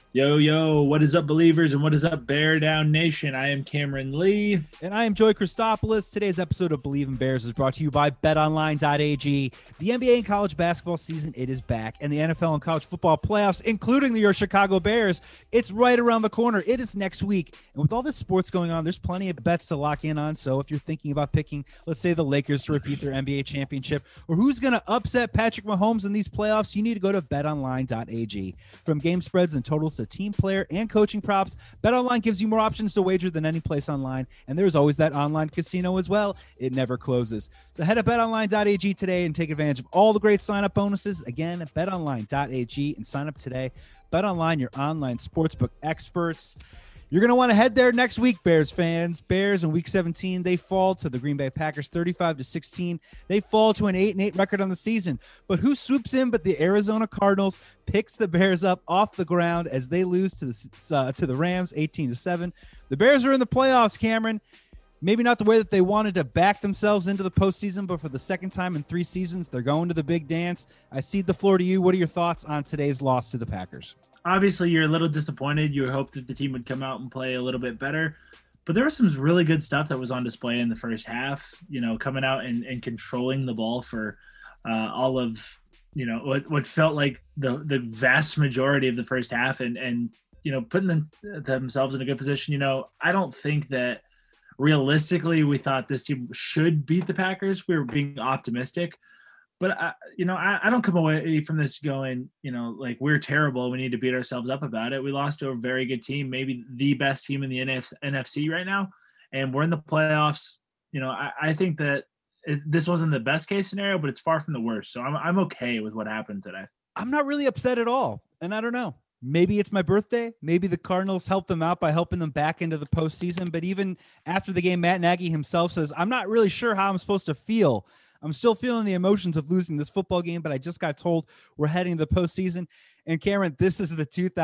Yo, yo, what is up, believers, and what is up, Bear Down Nation? I am Cameron Lee. And I am Joey Christopoulos. Today's episode of Believe in Bears is brought to you by BetOnline.ag. The NBA and college basketball season, it is back. And the NFL and college football playoffs, including your Chicago Bears, it's right around the corner. It is next week. And with all this sports going on, there's plenty of bets to lock in on. So if you're thinking about picking, let's say, the Lakers to repeat their NBA championship, or who's going to upset Patrick Mahomes in these playoffs, you need to go to BetOnline.ag. From game spreads and totals to team player and coaching props, BetOnline gives you more options to wager than any place online. And there's always that online casino as well. It never closes. So head to betonline.ag today and take advantage of all the great sign-up bonuses. Again, betonline.ag and sign up today. BetOnline, your online sportsbook experts. You're going to want to head there next week, Bears fans. Bears in Week 17, they fall to the Green Bay Packers 35-16. They fall to an 8-8 record on the season. But who swoops in but the Arizona Cardinals, picks the Bears up off the ground as they lose to the Rams 18-7. The Bears are in the playoffs, Cameron. Maybe not the way that they wanted to back themselves into the postseason, but for the second time in 3 seasons, they're going to the big dance. I cede the floor to you. What are your thoughts on today's loss to the Packers? Obviously, you're a little disappointed. You hoped that the team would come out and play a little bit better. But there was some really good stuff that was on display in the first half, coming out and controlling the ball for all of, what felt like the vast majority of the first half and putting themselves in a good position. I don't think that realistically we thought this team should beat the Packers. We were being optimistic. But, I don't come away from this going, like we're terrible. We need to beat ourselves up about it. We lost to a very good team, maybe the best team in the NFC right now. And we're in the playoffs. I think that this wasn't the best case scenario, but it's far from the worst. So I'm okay with what happened today. I'm not really upset at all. And I don't know. Maybe it's my birthday. Maybe the Cardinals helped them out by helping them back into the postseason. But even after the game, Matt Nagy himself says, I'm not really sure how I'm supposed to feel. I'm still feeling the emotions of losing this football game, but I just got told we're heading to the postseason. And Cameron, this is the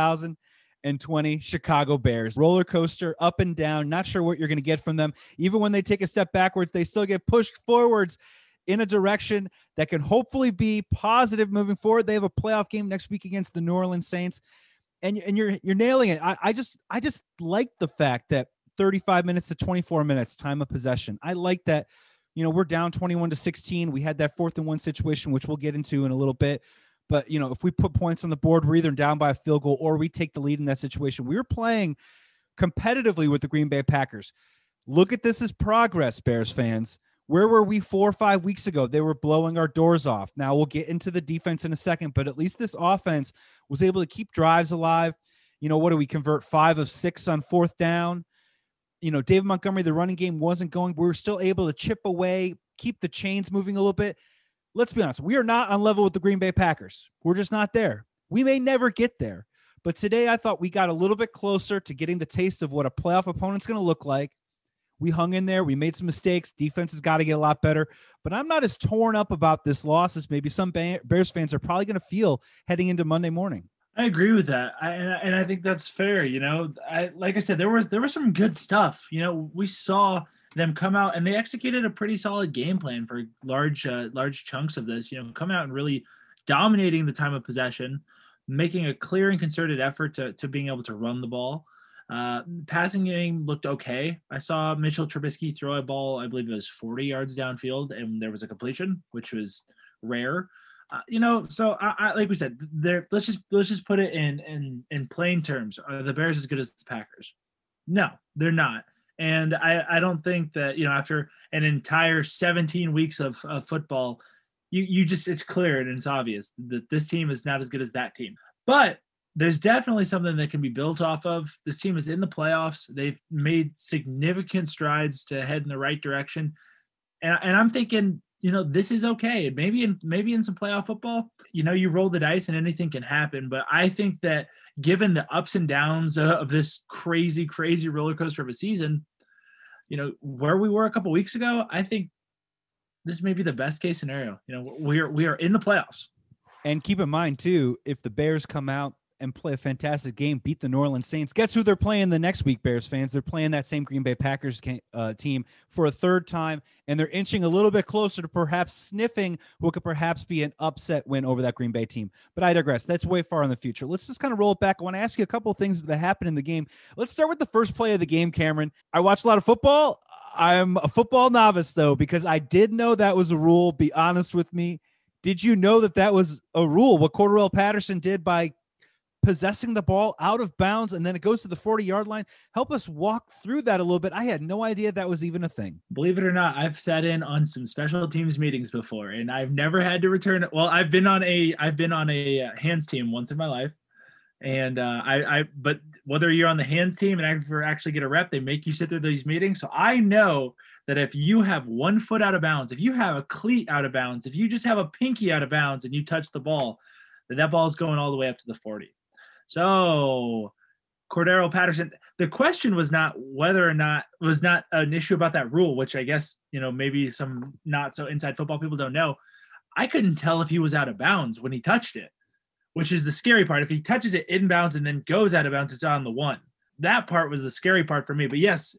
2020 Chicago Bears. Roller coaster, up and down. Not sure what you're going to get from them. Even when they take a step backwards, they still get pushed forwards in a direction that can hopefully be positive moving forward. They have a playoff game next week against the New Orleans Saints. And you're nailing it. I just like the fact that 35 minutes to 24 minutes time of possession. I like that. We're down 21-16. We had that 4th and 1 situation, which we'll get into in a little bit. But, if we put points on the board, we're either down by a field goal or we take the lead in that situation. We were playing competitively with the Green Bay Packers. Look at this as progress, Bears fans. Where were we 4 or 5 weeks ago? They were blowing our doors off. Now we'll get into the defense in a second, but at least this offense was able to keep drives alive. What do we convert? 5 of 6 on 4th down. David Montgomery, the running game wasn't going. We were still able to chip away, keep the chains moving a little bit. Let's be honest. We are not on level with the Green Bay Packers. We're just not there. We may never get there. But today I thought we got a little bit closer to getting the taste of what a playoff opponent's going to look like. We hung in there. We made some mistakes. Defense has got to get a lot better. But I'm not as torn up about this loss as maybe some Bears fans are probably going to feel heading into Monday morning. I agree with that. I think that's fair. Like I said, there was some good stuff. We saw them come out and they executed a pretty solid game plan for large chunks of this, coming out and really dominating the time of possession, making a clear and concerted effort to being able to run the ball. Passing game looked okay. I saw Mitchell Trubisky throw a ball, I believe it was 40 yards downfield, and there was a completion, which was rare. So I like we said, let's just put it in plain terms. Are the Bears as good as the Packers? No, they're not. And I don't think that, after an entire 17 weeks of football, you just, it's clear and it's obvious that this team is not as good as that team. But there's definitely something that can be built off of. This team is in the playoffs. They've made significant strides to head in the right direction. And I'm thinking, this is okay. Maybe in some playoff football, you roll the dice and anything can happen. But I think that given the ups and downs of this crazy, crazy roller coaster of a season, where we were a couple weeks ago, I think this may be the best case scenario. We are in the playoffs. And keep in mind, too, if the Bears come out and play a fantastic game, beat the New Orleans Saints. Guess who they're playing the next week, Bears fans? They're playing that same Green Bay Packers team for a third time, and they're inching a little bit closer to perhaps sniffing what could perhaps be an upset win over that Green Bay team. But I digress. That's way far in the future. Let's just kind of roll it back. I want to ask you a couple of things that happened in the game. Let's start with the first play of the game, Cameron. I watched a lot of football. I'm a football novice, though, because I did know that was a rule. Be honest with me. Did you know that that was a rule? What Cordarrelle Patterson did by possessing the ball out of bounds and then it goes to the 40-yard line. Help us walk through that a little bit. I had no idea that was even a thing. Believe it or not, I've sat in on some special teams meetings before, and I've never had to return it. Well, I've been on a hands team once in my life, and but whether you're on the hands team and actually get a rep, they make you sit through these meetings. So I know that if you have 1 foot out of bounds, if you have a cleat out of bounds, if you just have a pinky out of bounds and you touch the ball, that ball is going all the way up to the 40. So Cordarrelle Patterson, the question was not whether or not was not an issue about that rule, which I guess, maybe some not so inside football people don't know. I couldn't tell if he was out of bounds when he touched it, which is the scary part. If he touches it inbounds and then goes out of bounds, it's on the 1. That part was the scary part for me. But yes,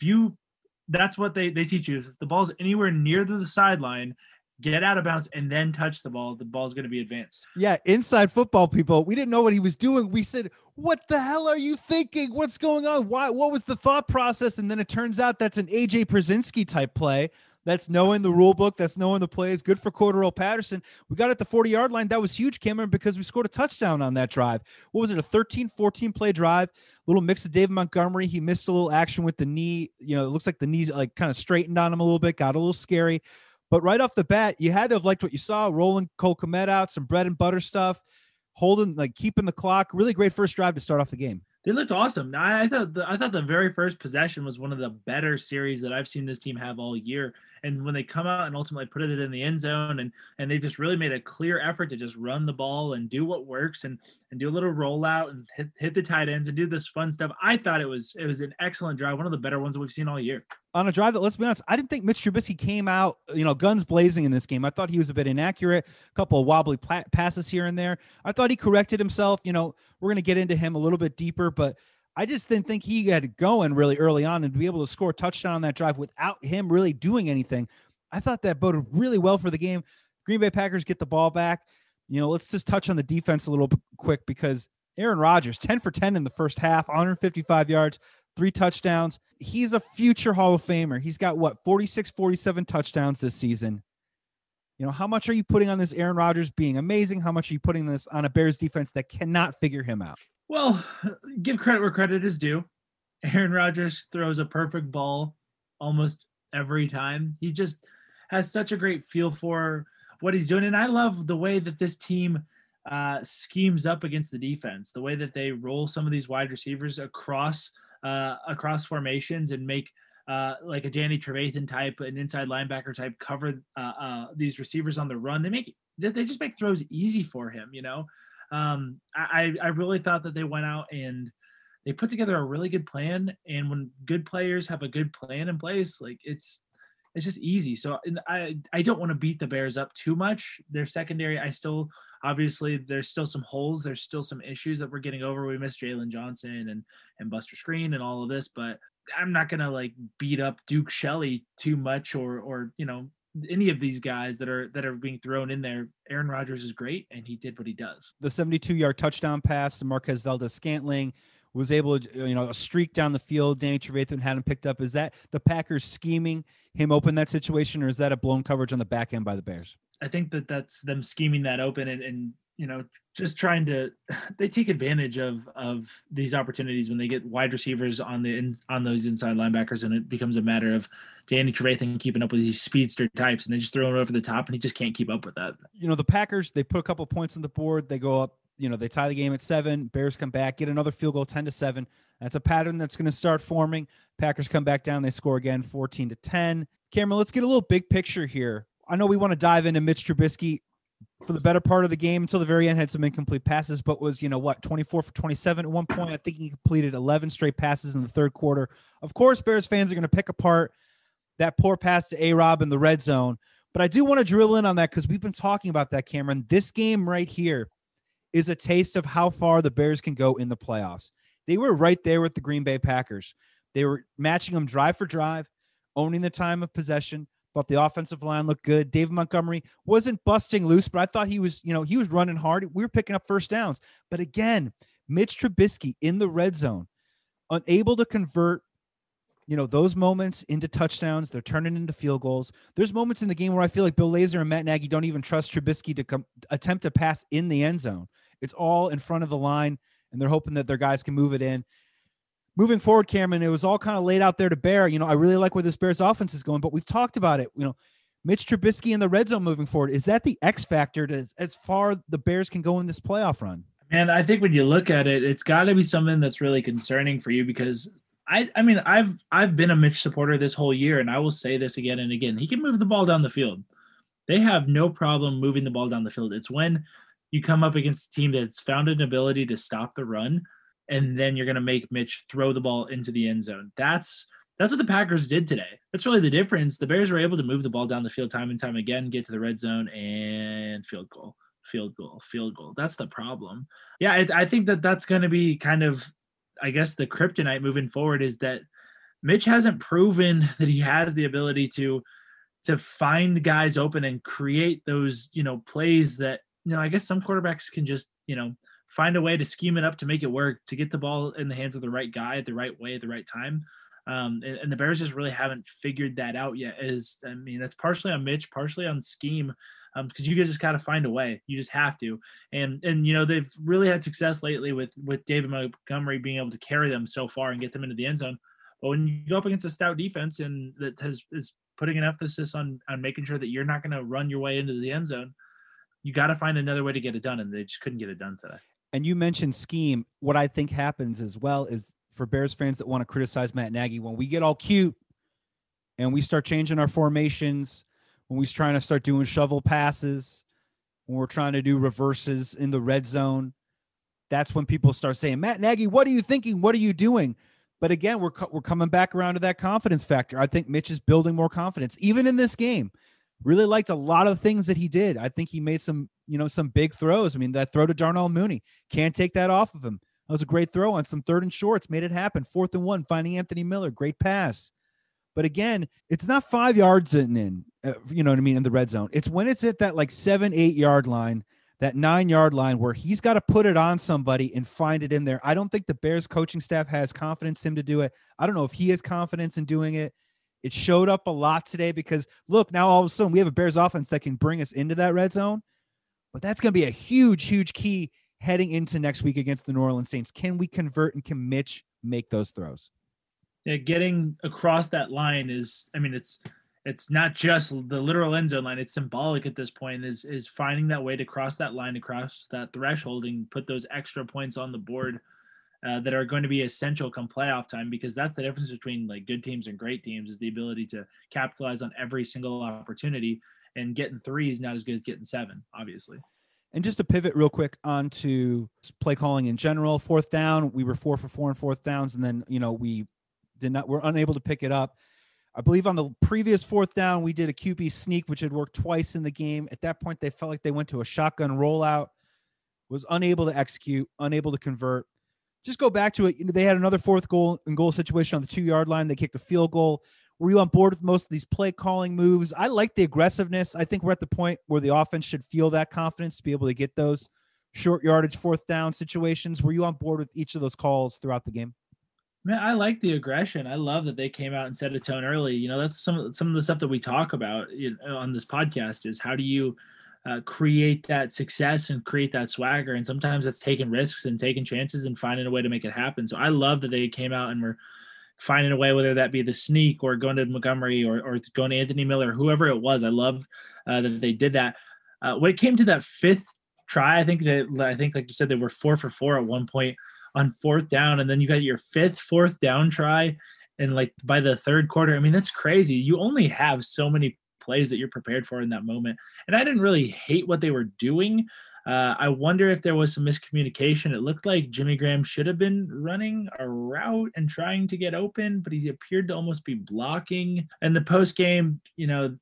that's what they teach you. If the ball's anywhere near the sideline, get out of bounds and then touch the ball's going to be advanced. Yeah, inside football people, we didn't know what he was doing. We said, what the hell are you thinking? What's going on? What was the thought process? And then it turns out that's an AJ Przinsky type play. That's knowing the rule book. That's knowing the plays. Good for Cordarrelle Patterson. We got at the 40-yard line. That was huge, Cameron, because we scored a touchdown on that drive. What was it, a 13-14 play drive? A little mix of David Montgomery. He missed a little action with the knee. It looks like the knees like kind of straightened on him a little bit, got a little scary. But right off the bat, you had to have liked what you saw, rolling Cole Kmet out, some bread and butter stuff, keeping the clock. Really great first drive to start off the game. They looked awesome. I thought the very first possession was one of the better series that I've seen this team have all year. And when they come out and ultimately put it in the end zone, and they just really made a clear effort to just run the ball and do what works and do a little rollout and hit the tight ends and do this fun stuff. I thought it was an excellent drive, one of the better ones that we've seen all year. On a drive that, let's be honest, I didn't think Mitch Trubisky came out, guns blazing in this game. I thought he was a bit inaccurate, a couple of wobbly passes here and there. I thought he corrected himself. We're going to get into him a little bit deeper, but I just didn't think he had it going really early on and to be able to score a touchdown on that drive without him really doing anything. I thought that boded really well for the game. Green Bay Packers get the ball back. Let's just touch on the defense a little bit quick because Aaron Rodgers, 10 for 10 in the first half, 155 yards, 3 touchdowns. He's a future Hall of Famer. He's got 46, 47 touchdowns this season. How much are you putting on this Aaron Rodgers being amazing? How much are you putting this on a Bears defense that cannot figure him out? Well, give credit where credit is due. Aaron Rodgers throws a perfect ball almost every time. He just has such a great feel for what he's doing. And I love the way that this team schemes up against the defense, the way that they roll some of these wide receivers across formations and make like a Danny Trevathan type, an inside linebacker type cover these receivers on the run. They just make throws easy for him, I really thought that they went out and they put together a really good plan. And when good players have a good plan in place, like it's just easy. So I don't want to beat the Bears up too much. Their secondary, obviously there's still some holes. There's still some issues that we're getting over. We missed Jalen Johnson and Buster Screen and all of this, but I'm not going to beat up Duke Shelley too much or any of these guys that are being thrown in there. Aaron Rodgers is great, and he did what he does. The 72-yard touchdown pass to Marquez Valdes-Scantling was able to, a streak down the field. Danny Trevathan had him picked up. Is that the Packers scheming him open that situation, or is that a blown coverage on the back end by the Bears? I think that's them scheming that open and just trying to they take advantage of these opportunities when they get wide receivers on those inside linebackers, and it becomes a matter of Danny Trevathan keeping up with these speedster types, and they just throw it over the top, and he just can't keep up with that. The Packers, they put a couple points on the board. They go up, they tie the game at 7. Bears come back, get another field goal, 10-7. That's a pattern that's going to start forming. Packers come back down. They score again, 14-10. Cameron, let's get a little big picture here. I know we want to dive into Mitch Trubisky. For the better part of the game until the very end, had some incomplete passes, but was, 24 for 27 at one point. I think he completed 11 straight passes in the third quarter. Of course, Bears fans are going to pick apart that poor pass to A-Rob in the red zone, but I do want to drill in on that because we've been talking about that, Cameron. This game right here, is a taste of how far the Bears can go in the playoffs. They were right there with the Green Bay Packers. They were matching them drive for drive, owning the time of possession. Thought the offensive line looked good. David Montgomery wasn't busting loose, but I thought he was running hard. We were picking up first downs. But again, Mitch Trubisky in the red zone, unable to convert, those moments into touchdowns. They're turning into field goals. There's moments in the game where I feel like Bill Lazor and Matt Nagy don't even trust Trubisky to attempt to pass in the end zone. It's all in front of the line, and they're hoping that their guys can move it in. Moving forward, Cameron, it was all kind of laid out there to bear. I really like where this Bears offense is going, but we've talked about it. Mitch Trubisky in the red zone moving forward. Is that the X factor as far the Bears can go in this playoff run? And I think when you look at it, it's got to be something that's really concerning for you, because I've been a Mitch supporter this whole year, and I will say this again and again. He can move the ball down the field. They have no problem moving the ball down the field. It's when you come up against a team that's found an ability to stop the run, and then you're going to make Mitch throw the ball into the end zone. That's what the Packers did today. That's really the difference. The Bears were able to move the ball down the field time and time again, get to the red zone, and field goal. That's the problem. Yeah, I think that's going to be kind of, I guess, the kryptonite moving forward, is that Mitch hasn't proven that he has the ability to find guys open and create those, plays that, I guess some quarterbacks can just, find a way to scheme it up to make it work, to get the ball in the hands of the right guy at the right way at the right time. And the Bears just really haven't figured that out yet. That's partially on Mitch, partially on scheme, because you just got to find a way. You just have to. And they've really had success lately with David Montgomery being able to carry them so far and get them into the end zone. But when you go up against a stout defense and that is putting an emphasis on making sure that you're not going to run your way into the end zone, you got to find another way to get it done, and they just couldn't get it done today. And you mentioned scheme. What I think happens as well is, for Bears fans that want to criticize Matt Nagy, when we get all cute and we start changing our formations, when we're trying to start doing shovel passes, when we're trying to do reverses in the red zone, that's when people start saying, Matt Nagy, what are you thinking? What are you doing? But again, we're coming back around to that confidence factor. I think Mitch is building more confidence, even in this game. Really liked a lot of things that he did. I think he made some big throws. That throw to Darnell Mooney, can't take that off of him. That was a great throw on some 3rd and shorts, made it happen. 4th and 1, finding Anthony Miller, great pass. But again, it's not 5 yards in, in the red zone. It's when it's at that 7-8 yard line, that 9 yard line, where he's got to put it on somebody and find it in there. I don't think the Bears coaching staff has confidence in him to do it. I don't know if he has confidence in doing it. It showed up a lot today because, look, now all of a sudden we have a Bears offense that can bring us into that red zone. But that's going to be a huge, huge key heading into next week against the New Orleans Saints. Can we convert, and can Mitch make those throws? Yeah, getting across that line is, it's not just the literal end zone line. It's symbolic at this point, is finding that way to cross that line, across that threshold, and put those extra points on the board that are going to be essential come playoff time, because that's the difference between good teams and great teams, is the ability to capitalize on every single opportunity, and getting 3 is not as good as getting 7, obviously. And just to pivot real quick onto play calling in general, 4th down, we were 4 for 4 on 4th downs. And then, we're unable to pick it up. I believe on the previous 4th down, we did a QB sneak, which had worked twice in the game. At that point, they felt like they went to a shotgun rollout, was unable to execute, unable to convert. Just go back to it. They had another 4th goal situation on the 2 yard line. They kicked a field goal. Were you on board with most of these play calling moves? I like the aggressiveness. I think we're at the point where the offense should feel that confidence to be able to get those short yardage 4th down situations. Were you on board with each of those calls throughout the game? Man, I like the aggression. I love that they came out and set a tone early. That's some of the stuff that we talk about on this podcast, is how do you create that success and create that swagger. And sometimes that's taking risks and taking chances and finding a way to make it happen. So I love that they came out and were finding a way, whether that be the sneak or going to Montgomery or going to Anthony Miller, whoever it was. I love that they did that. When it came to that 5th try, I think like you said, they were 4 for 4 at one point on 4th down. And then you got your 5th 4th down try. And by the 3rd quarter, that's crazy. You only have so many plays that you're prepared for in that moment. And I didn't really hate what they were doing. I wonder if there was some miscommunication. It looked like Jimmy Graham should have been running a route and trying to get open, but he appeared to almost be blocking. And the post game,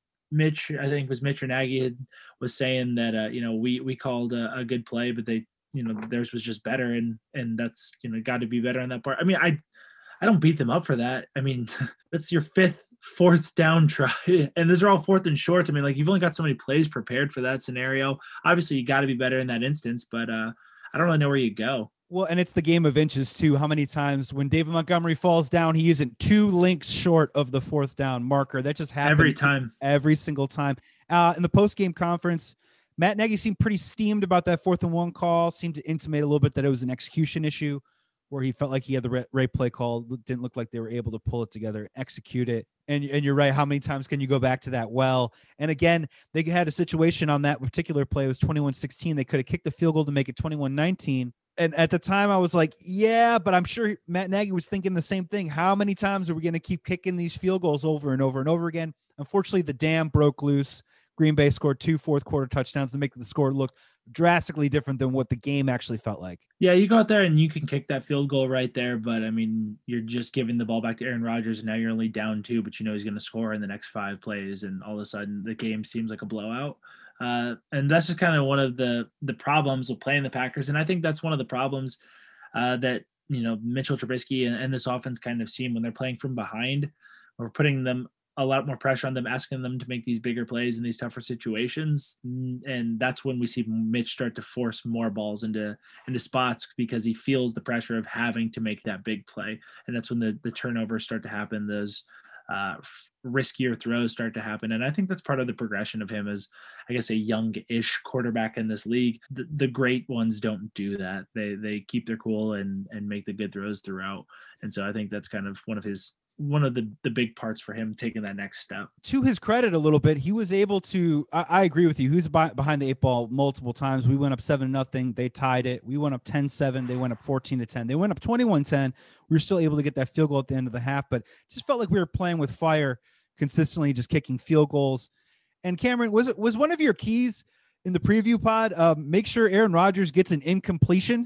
Mitch, I think it was Mitch or Nagy was saying that, we called a good play, but they theirs was just better, and that's got to be better on that part. I mean, I don't beat them up for that. I mean, that's your fourth down try, and those are all fourth and shorts. I mean, like, you've only got so many plays prepared for that scenario. Obviously, you got to be better in that instance, but I don't really know where you go. Well, and it's the game of inches too. How many times when David Montgomery falls down, he isn't 2 links short of the fourth down marker? That just happens every single time. In the post-game conference, Matt Nagy seemed pretty steamed about that 4th and 1 call, seemed to intimate a little bit that it was an execution issue where he felt like he had the right play call. Didn't look like they were able to pull it together, execute it. And you're right. How many times can you go back to that well? And again, they had a situation on that particular play. It was 21-16. They could have kicked the field goal to make it 21-19. And at the time I was like, yeah, but I'm sure Matt Nagy was thinking the same thing. How many times are we going to keep kicking these field goals over and over and over again? Unfortunately, the dam broke loose. Green Bay scored 2 fourth-quarter touchdowns to make the score look drastically different than what the game actually felt like. Yeah, you go out there and you can kick that field goal right there, but I mean, you're just giving the ball back to Aaron Rodgers, and now you're only down 2, but he's going to score in the next 5 plays, and all of a sudden the game seems like a blowout. And that's just kind of one of the problems of playing the Packers, and I think that's one of the problems that Mitchell Trubisky and this offense kind of seem when they're playing from behind. We're putting them a lot more pressure on them, asking them to make these bigger plays in these tougher situations. And that's when we see Mitch start to force more balls into spots because he feels the pressure of having to make that big play. And that's when the turnovers start to happen. Those riskier throws start to happen. And I think that's part of the progression of him as, I guess, a young-ish quarterback in this league. The great ones don't do that. They keep their cool and make the good throws throughout. And so I think that's kind of one of the big parts for him taking that next step. To his credit a little bit, he was able to, I agree with you. He was behind the 8 ball multiple times. We went up 7-0. They tied it. We went up 10-7. They went up 14-10. They went up 21-10. We were still able to get that field goal at the end of the half, but just felt like we were playing with fire consistently, just kicking field goals. And Cameron, was one of your keys in the preview pod, make sure Aaron Rodgers gets an incompletion?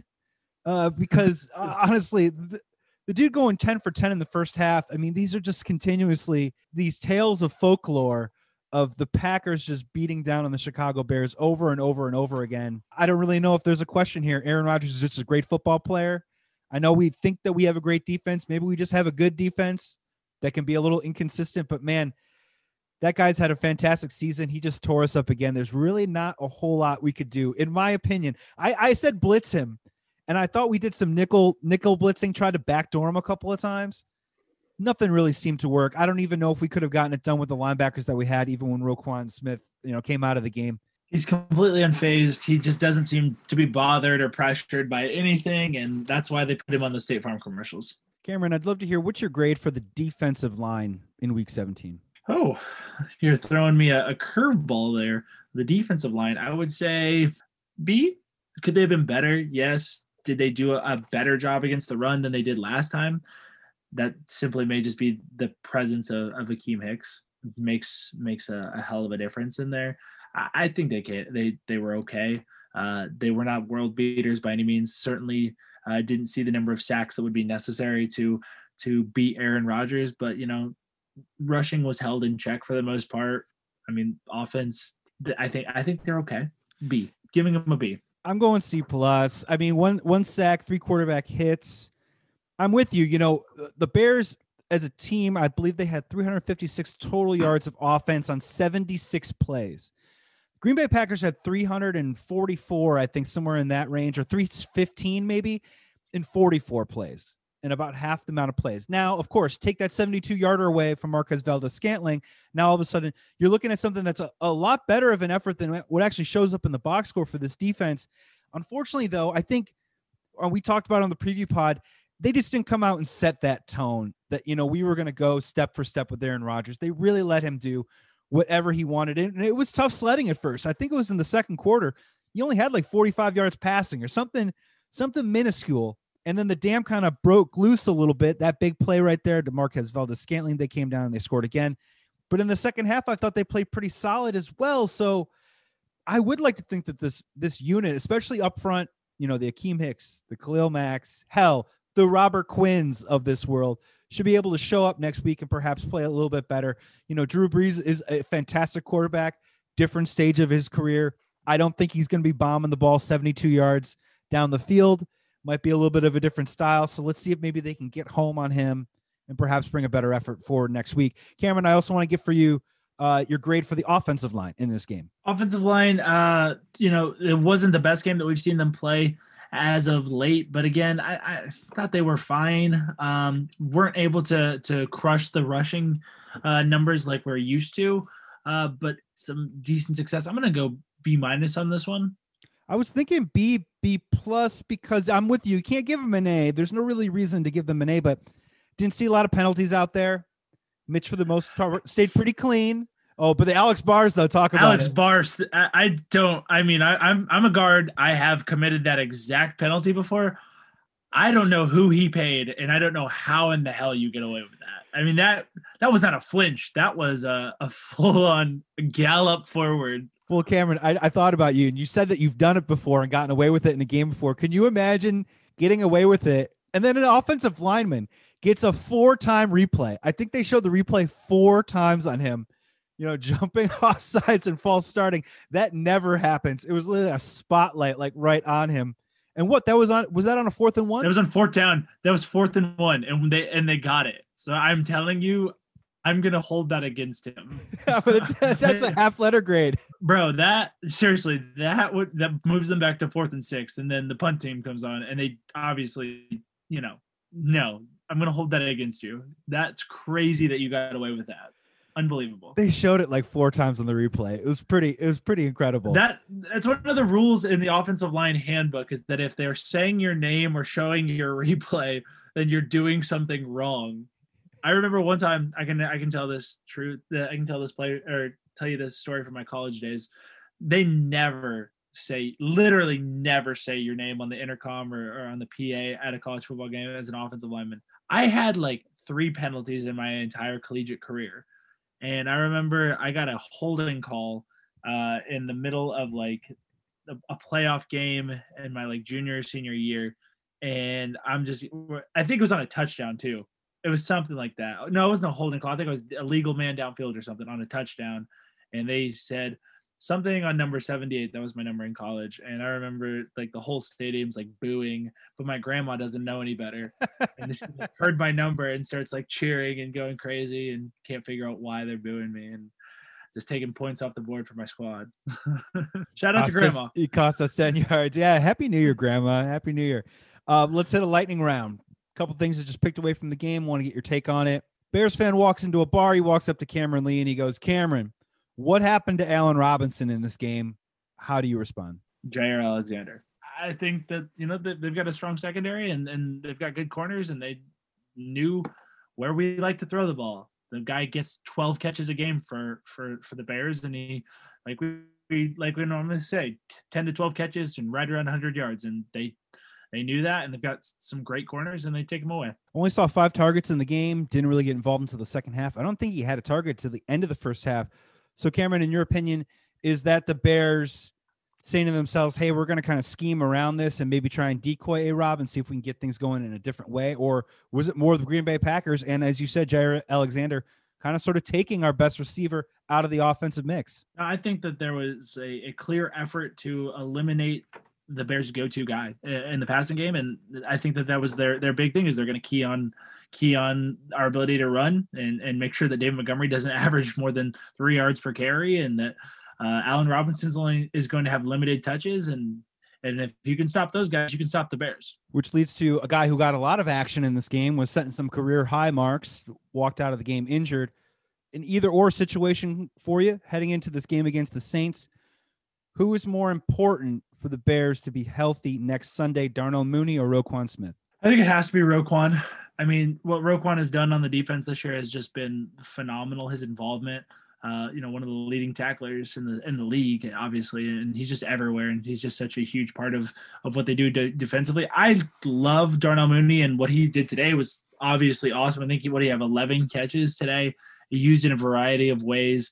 Because honestly, the dude going 10 for 10 in the first half. I mean, these are just continuously these tales of folklore of the Packers just beating down on the Chicago Bears over and over and over again. I don't really know if there's a question here. Aaron Rodgers is just a great football player. I know we think that we have a great defense. Maybe we just have a good defense that can be a little inconsistent, but man, that guy's had a fantastic season. He just tore us up again. There's really not a whole lot we could do. In my opinion, I said blitz him. And I thought we did some nickel blitzing, tried to backdoor him a couple of times. Nothing really seemed to work. I don't even know if we could have gotten it done with the linebackers that we had, even when Roquan Smith, came out of the game. He's completely unfazed. He just doesn't seem to be bothered or pressured by anything, and that's why they put him on the State Farm commercials. Cameron, I'd love to hear what's your grade for the defensive line in Week 17. Oh, you're throwing me a curveball there. The defensive line, I would say B. Could they have been better? Yes. Did they do a better job against the run than they did last time? That simply may just be the presence of Akeem Hicks makes a hell of a difference in there. I think they were okay. They were not world beaters by any means. Certainly didn't see the number of sacks that would be necessary to beat Aaron Rodgers, but rushing was held in check for the most part. I mean, offense, I think they're okay. B, giving them a B. I'm going C+. I mean, one sack, 3 quarterback hits. I'm with you. The Bears as a team, I believe they had 356 total yards of offense on 76 plays. Green Bay Packers had 344, I think, somewhere in that range, or 315 maybe, in 44 plays, and about half the amount of plays. Now, of course, take that 72-yarder away from Marquez Valdes-Scantling. Now, all of a sudden, you're looking at something that's a lot better of an effort than what actually shows up in the box score for this defense. Unfortunately, though, I think we talked about it on the preview pod, they just didn't come out and set that tone that, we were going to go step for step with Aaron Rodgers. They really let him do whatever he wanted. And it was tough sledding at first. I think it was in the second quarter. He only had like 45 yards passing or something minuscule. And then the dam kind of broke loose a little bit. That big play right there to Marquez Valdes-Scantling, they came down and they scored again. But in the second half, I thought they played pretty solid as well. So I would like to think that this unit, especially up front, the Akeem Hicks, the Khalil Macks, hell, the Robert Quinns of this world should be able to show up next week and perhaps play a little bit better. Drew Brees is a fantastic quarterback, different stage of his career. I don't think he's going to be bombing the ball 72 yards down the field. Might be a little bit of a different style. So let's see if maybe they can get home on him and perhaps bring a better effort forward next week. Cameron, I also want to get for you your grade for the offensive line in this game. Offensive line, it wasn't the best game that we've seen them play as of late, but again, I thought they were fine. Weren't able to crush the rushing numbers like we're used to, but some decent success. I'm gonna go B- on this one. I was thinking B+ because I'm with you. You can't give them an A. There's no really reason to give them an A, but didn't see a lot of penalties out there. Mitch, for the most part, stayed pretty clean. Oh, but the Alex Bars, though, talk about Alex Bars. I'm a guard. I have committed that exact penalty before. I don't know who he paid, and I don't know how in the hell you get away with that. I mean, that was not a flinch. That was a full-on gallop forward. Well, Cameron, I thought about you, and you said that you've done it before and gotten away with it in a game before. Can you imagine getting away with it? And then an offensive lineman gets a 4-time replay. I think they showed the replay 4 times on him, jumping off sides and false starting. That never happens. It was literally a spotlight, like right on him. And was that on a 4th and 1? It was on 4th down. That was 4th and 1, and they got it. So I'm telling you, I'm gonna hold that against him. Yeah, but that's a half letter grade, bro. That seriously, that moves them back to 4th and 6, and then the punt team comes on, and they obviously, no, I'm gonna hold that against you. That's crazy that you got away with that. Unbelievable. They showed it like 4 times on the replay. It was pretty incredible. That's one of the rules in the offensive line handbook, is that if they're saying your name or showing your replay, then you're doing something wrong. I remember one time, I can tell this truth, that I can tell this play or tell you this story from my college days. They literally never say your name on the intercom or on the PA at a college football game as an offensive lineman. I had like 3 penalties in my entire collegiate career. And I remember I got a holding call in the middle of like a playoff game in my like junior or senior year. And I think it was on a touchdown too. It was something like that. No, it wasn't a holding call. I think it was a legal man downfield or something on a touchdown. And they said something on number 78. That was my number in college. And I remember like the whole stadium's like booing, but my grandma doesn't know any better. And she heard my number and starts like cheering and going crazy and can't figure out why they're booing me and just taking points off the board for my squad. Shout out to grandma. It cost us 10 yards. Yeah. Happy New Year, grandma. Happy New Year. Let's hit a lightning round. Couple things that just picked away from the game. Want to get your take on it. Bears fan walks into a bar. He walks up to Cameron Lee and he goes, Cameron, what happened to Allen Robinson in this game? How do you respond? Jair Alexander. I think that, they've got a strong secondary and they've got good corners and they knew where we like to throw the ball. The guy gets 12 catches a game for the Bears. And he, like we normally say, 10 to 12 catches and right around 100 yards. And they knew that, and they've got some great corners, and they take them away. Only saw 5 targets in the game. Didn't really get involved until the second half. I don't think he had a target to the end of the first half. So, Cameron, in your opinion, is that the Bears saying to themselves, hey, we're going to kind of scheme around this and maybe try and decoy A-Rob and see if we can get things going in a different way? Or was it more the Green Bay Packers and, as you said, Jair Alexander kind of sort of taking our best receiver out of the offensive mix? I think that there was a clear effort to eliminate the Bears' go-to guy in the passing game, and I think that was their big thing, is they're going to key on our ability to run and make sure that David Montgomery doesn't average more than 3 yards per carry, and that Allen Robinson is going to have limited touches, and if you can stop those guys, you can stop the Bears. Which leads to a guy who got a lot of action in this game, was setting some career high marks, walked out of the game injured. An either-or situation for you heading into this game against the Saints. Who is more important for the Bears to be healthy next Sunday, Darnell Mooney or Roquan Smith? I think it has to be Roquan. I mean, what Roquan has done on the defense this year has just been phenomenal. His involvement, one of the leading tacklers in the league, obviously, and he's just everywhere, and he's just such a huge part of what they do defensively. I love Darnell Mooney, and what he did today was obviously awesome. I think he have 11 catches today. He used in a variety of ways.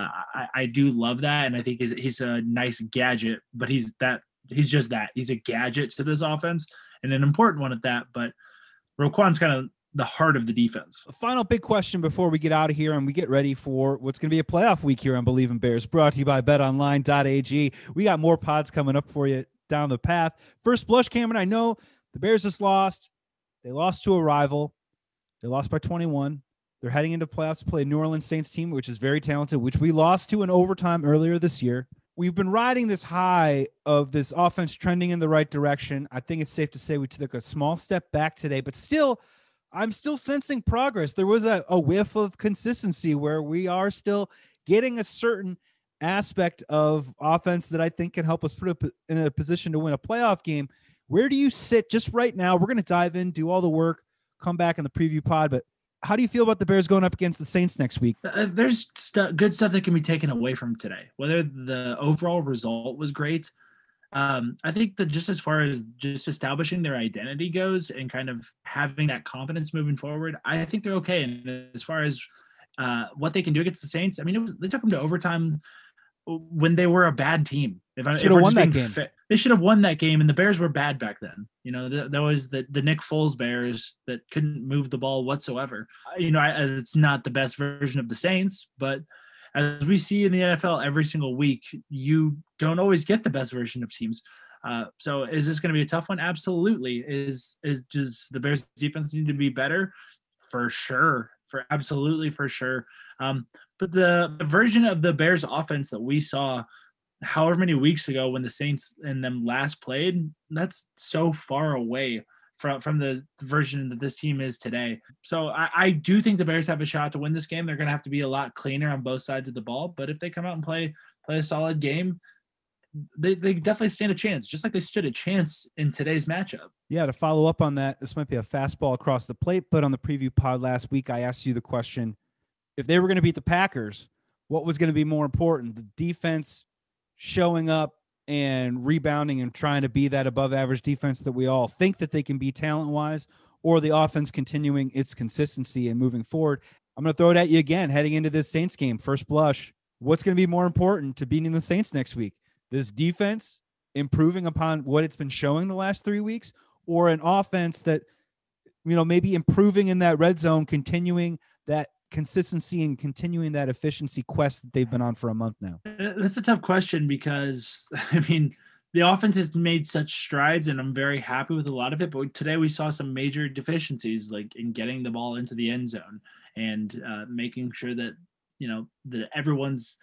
I do love that, and I think he's a nice gadget, but he's just that. He's a gadget to this offense, and an important one at that. But Roquan's kind of the heart of the defense. A final big question before we get out of here and we get ready for what's going to be a playoff week here on Believe in Bears, brought to you by BetOnline.ag. We got more pods coming up for you down the path. First blush, Cameron, I know the Bears just lost. They lost to a rival. They lost by 21. They're heading into playoffs to play a New Orleans Saints team, which is very talented, which we lost to in overtime earlier this year. We've been riding this high of this offense trending in the right direction. I think it's safe to say we took a small step back today, but still, I'm still sensing progress. There was a whiff of consistency where we are still getting a certain aspect of offense that I think can help us put up in a position to win a playoff game. Where do you sit just right now? We're going to dive in, do all the work, come back in the preview pod, but how do you feel about the Bears going up against the Saints next week? There's good stuff that can be taken away from today. Whether the overall result was great, I think that just as far as just establishing their identity goes and kind of having that confidence moving forward, I think they're okay. And as far as what they can do against the Saints, I mean, they took them to overtime when they were a bad team. Should have won that game. They should have won that game, and the Bears were bad back then. You know, that was the Nick Foles Bears that couldn't move the ball whatsoever. You know, it's not the best version of the Saints, but as we see in the NFL every single week, you don't always get the best version of teams. So is this going to be a tough one? Absolutely. Does the Bears defense need to be better? For sure. For sure. But the version of the Bears offense that we saw however many weeks ago when the Saints and them last played, that's so far away from the version that this team is today. So I do think the Bears have a shot to win this game. They're going to have to be a lot cleaner on both sides of the ball. But if they come out and play a solid game, they definitely stand a chance, just like they stood a chance in today's matchup. Yeah, to follow up on that, this might be a fastball across the plate, but on the preview pod last week, I asked you the question, if they were going to beat the Packers, what was going to be more important? The defense showing up and rebounding and trying to be that above average defense that we all think that they can be talent wise, or the offense continuing its consistency and moving forward. I'm going to throw it at you again, heading into this Saints game, first blush. What's going to be more important to beating the Saints next week? This defense improving upon what it's been showing the last 3 weeks, or an offense that, you know, maybe improving in that red zone, continuing that consistency and continuing that efficiency quest that they've been on for a month now? That's a tough question because, I mean, the offense has made such strides and I'm very happy with a lot of it. But today we saw some major deficiencies, like in getting the ball into the end zone and making sure that, you know, that everyone's,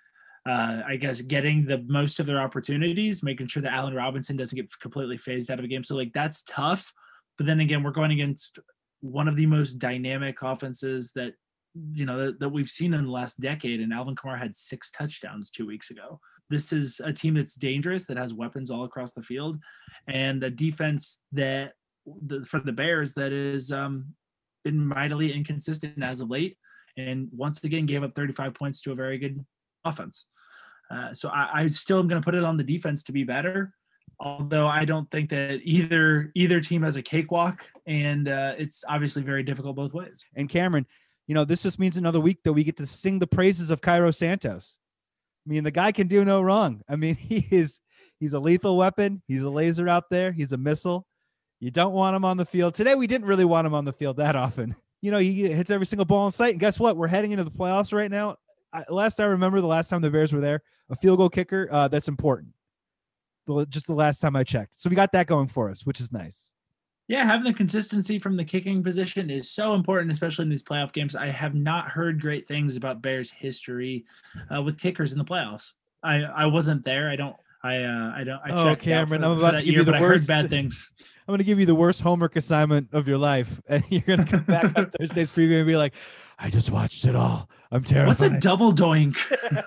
I guess, getting the most of their opportunities, making sure that Allen Robinson doesn't get completely phased out of a game. So, like, that's tough. But then again, we're going against one of the most dynamic offenses that, you know, that we've seen in the last decade. And Alvin Kamara had 6 touchdowns 2 weeks ago. This is a team that's dangerous, that has weapons all across the field, and a defense that for the Bears that is been mightily inconsistent as of late. And once again, gave up 35 points to a very good offense. So I still am going to put it on the defense to be better, although I don't think that either team has a cakewalk, and it's obviously very difficult both ways. And Cameron, you know, this just means another week that we get to sing the praises of Cairo Santos. I mean, the guy can do no wrong. I mean, he's a lethal weapon. He's a laser out there. He's a missile. You don't want him on the field. Today, we didn't really want him on the field that often. You know, he hits every single ball in sight. And guess what? We're heading into the playoffs right now. Last I remember, the last time the Bears were there, a field goal kicker, that's important. Just the last time I checked. So we got that going for us, which is nice. Yeah, having the consistency from the kicking position is so important, especially in these playoff games. I have not heard great things about Bears history with kickers in the playoffs. I wasn't there. I don't. Oh, Cameron, I'm about to give you the worst. I heard bad things. I'm going to give you the worst homework assignment of your life, and you're going to come back on Thursday's preview and be like, "I just watched it all. I'm terrified." What's a double doink?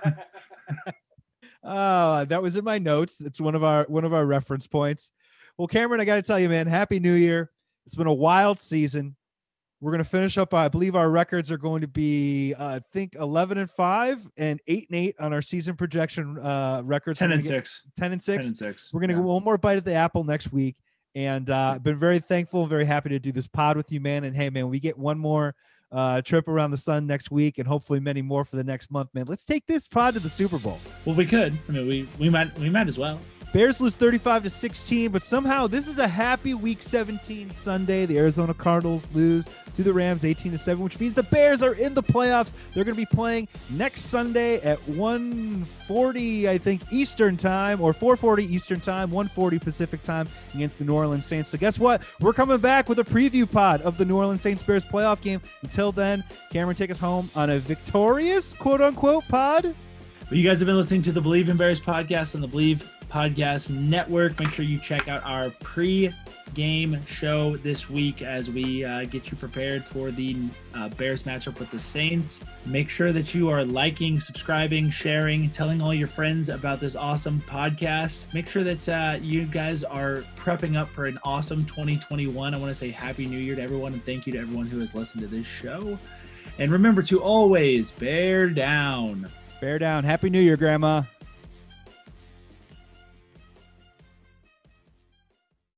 That was in my notes. It's one of our reference points. Well, Cameron, I got to tell you, man, Happy New Year. It's been a wild season. We're going to finish up. I believe our records are going to be, I think 11-5 and 8-8 on our season projection records. 10-6. 10-6. We're going to get one more bite at the apple next week. And I've been very thankful, very happy to do this pod with you, man. And hey, man, we get one more trip around the sun next week and hopefully many more for the next month, man. Let's take this pod to the Super Bowl. Well, we could. I mean, we might as well. Bears lose 35-16, but somehow this is a happy Week 17 Sunday. The Arizona Cardinals lose to the Rams 18-7, which means the Bears are in the playoffs. They're going to be playing next Sunday at 1:40, I think, Eastern time, or 4:40 Eastern time, 1:40 Pacific time against the New Orleans Saints. So guess what? We're coming back with a preview pod of the New Orleans Saints-Bears playoff game. Until then, Cameron, take us home on a victorious, quote-unquote, pod. Well, you guys have been listening to the Believe in Bears podcast on the Believe Podcast Network. Make sure you check out our pre-game show this week as we get you prepared for the Bears matchup with the Saints. Make sure that you are liking, subscribing, sharing, telling all your friends about this awesome podcast. Make sure that you guys are prepping up for an awesome 2021. I want to say Happy New Year to everyone, and thank you to everyone who has listened to this show. And remember to always bear down. Bear down. Happy New Year, Grandma.